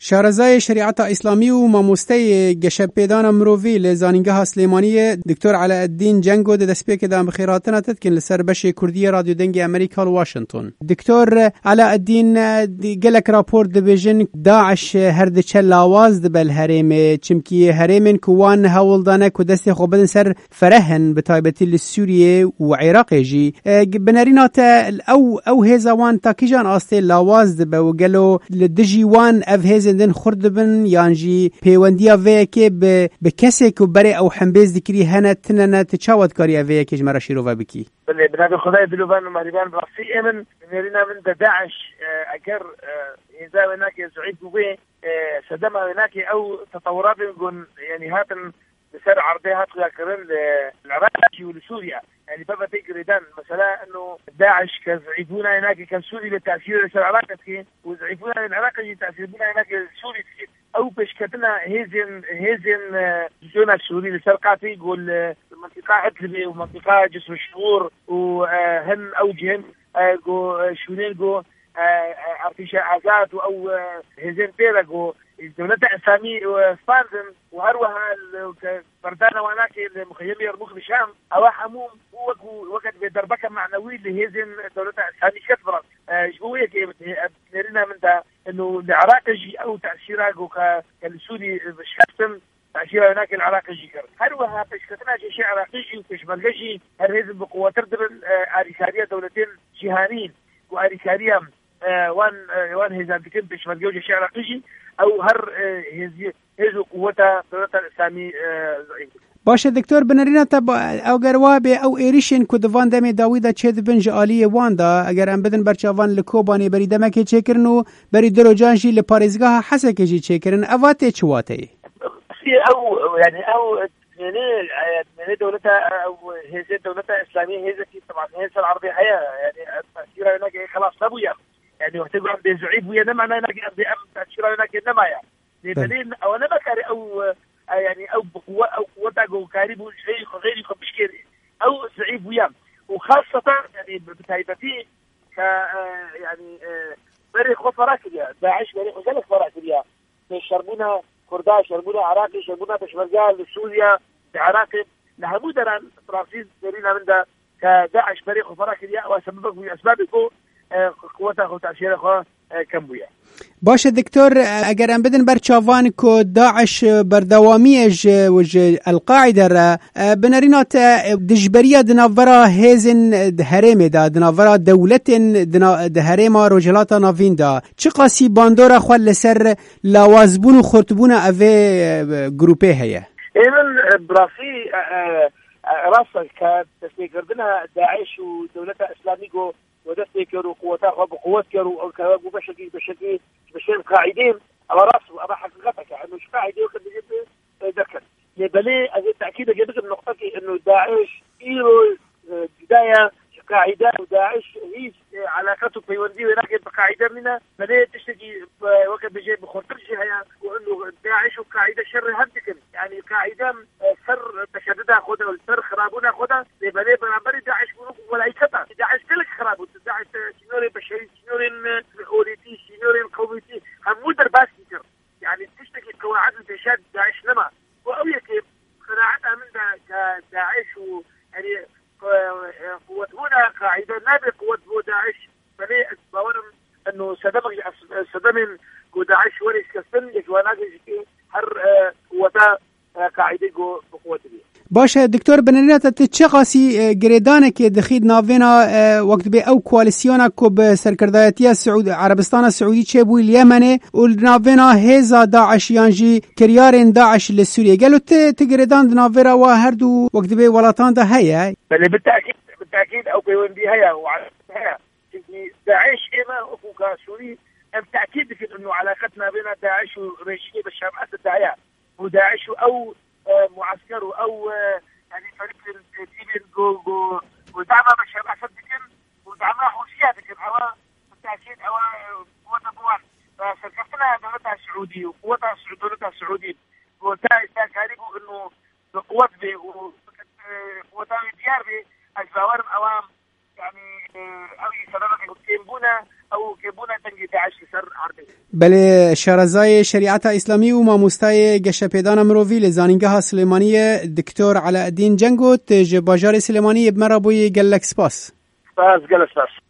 شارزای شریعت اسلامی و ماموسته گشپیدان مرووی لزانینگاه سلیمانی دکتر علاءالدین جنگو د دسپیک د بخیراتنا تدکن لسر بش کردی رادیو دنگ امریکا واشنطن. دکتر علاءالدین گلک راپور دبیجن داعش هرد چل آواز دبل هرم چمکی هرمن کوان هولدانه کو دست خوبن سر فرهن بتایبتی لسوریه و عراق جی بنرینات او هزوان تاکیجان آسته لاواز دب و گلو لدجیوان اف هزندن خردبن یانجی پیوندیا ویکی به کسی که بره او حنبیز دکری هنه تننه تچاوت کاری ویکی جمرا شیرو و بکی بله بنادر خدای دلوبان و مهربان براسي امن نرينا من داعش اگر اذا هناك زعيد بوي صدمه هناك او تطورات نقول يعني هاتن بسر عرضيات ذاكرين للعراق ولسوريا يعني بابا تقريدان مثلا انه داعش كزعيبونا هناك كان سوري بالتاثير لسر العراق وزعيبونا العراق تاثيرنا هناك سوري او بشكتنا هيزن جونا السوري لسر قاتي يقول منطقه عتلبي ومنطقه جسر الشهور وهن اوجهن شونين عرفيش عزات او هيزن بيرغو الدولة الإسلامية وفانزن وهروها بردانا وناك المخيمية يرموخ بشام أو حموم وقت بدربكة معنوي لهذه الدولة الإسلامية كثرة جبوية نرينا من ده إنه العراق يجي أو تأثيره كالسوري شخصا تأثيره هناك العراق يجي هروها تشكتنا شيء عراقي وتشمرجي هذه بقوة تردب أريكارية دولتين جهانين وأريكارية وان هزانتكين تشمرجي شيء عراقي او هر هزو قوتا دولت الاسلامی زعیم باشه دکتر بنرینا تب او گروابه او ایریشن کو دوان دمه داویدا چد بنج عالی واندا اگر ام بدن برچاوان لکوبانی بری دمکه چکرنو بری دروجانجی لپاریزگاه حسکه جی چکرن اواته چواته او يعني او من دولتها او هذه دولتها اسلاميه هذه طبعا هي العربيه حياه يعني تاثيرها هناك خلاص لابويا يعني وقت يقول عندي زعيب ويا نما انا عندي تأشيرة هناك نما يعني لبلين او انا بكاري او يعني او بقوة او قوة كاري غير بشكيري او زعيب ويا وخاصة يعني بتايبتي ك يعني بري خوف راكبيا داعش بري خوف راكبيا يشربونا كرداش يشربونا عراقي يشربونا بشمرجال سوريا عراقي لهمو دران ترافيز درينا من ده كداعش بري خوف راكبيا وسببك من اسبابكو قوته خو تأثیر خو کم بوده. باشه دکتر اگر ام بدن بر چاوان کو داعش بردوامیج وج القاعده را بنرینات دجبریه دناورا هزن هرم دا دناورا دولت هرم رجلات ناوین دا چه قاسی باندورا خو لسر لاوازبون و خرطبون اوه گروپه هيا ایمن براسي راسك كتسيكردنا داعش ودولة اسلاميكو ودستيكروا قوتها بقوات كروا كانوا بشكل قاعدين على راسه أما حقيقتك يعني مش قاعدين وكان بيجيب ذكر يبلي التأكيد جابت النقطة إنه داعش إيرو بداية قاعدة وداعش هي علاقته في وندي ولكن قاعدة منها بلي تشتكي وقت بيجي بخطرش هيا وإنه داعش وقاعدة شر هدكن يعني قاعدة سر تشددها خدها والسر خرابونها خدها يبلي برابر داعش ولا يكتا داعش كلك خراب داعش سينوري بشري سينورين أوليتي سينورين قوميتي هم درباس كتير يعني تشتكي قواعد انتشاد داعش لما وأويك قناعتها من داعش يعني قوة هنا قاعدة نابي قوة داعش فليه باورم انه صدام داعش وريس كسن يجوانا جي هر قوة قاعدة بقوة دي باشه دکتر بنرینات تچقاسی گریدانه که دخید ناوینا وقت به او کوالسیونا کو به سرکردایتی سعود عربستان السعودی چه بو اليمن و ناوینا هزا داعش یانجی کریارن داعش لسوریه قالوا تگریدان ناویرا و هر دو وقت به ولاتان ده هيا بل بالتاكيد او بيوندي هيا وعلى داعش اما اخوك سوري بالتاكيد في انه علاقتنا بين داعش ورجيم بشار اسد داعيه وداعش او معسكر او يعني فريق التيم ودعمه بشار اسد دكن ودعمه حوثيات دكن او بالتاكيد او قوه قوات فشركتنا دولتها السعوديه وقوتها دولتها السعوديه وتاع كاريبو انه بقوات به وقوتها ديار به الزوار اوام يعني او يسرنا كيبونا او كيبونا تنجي داعش لسر عربي بله شارزای شریعت اسلامی و مامۆستای گەشەپێدانە مرۆڤی لە زانینگەها سلێمانیە دکتۆر عەلاءالدین جەنگۆت ji bajarê Silêmaniyê bimera bûyê gelek spas. Spas gelek spas.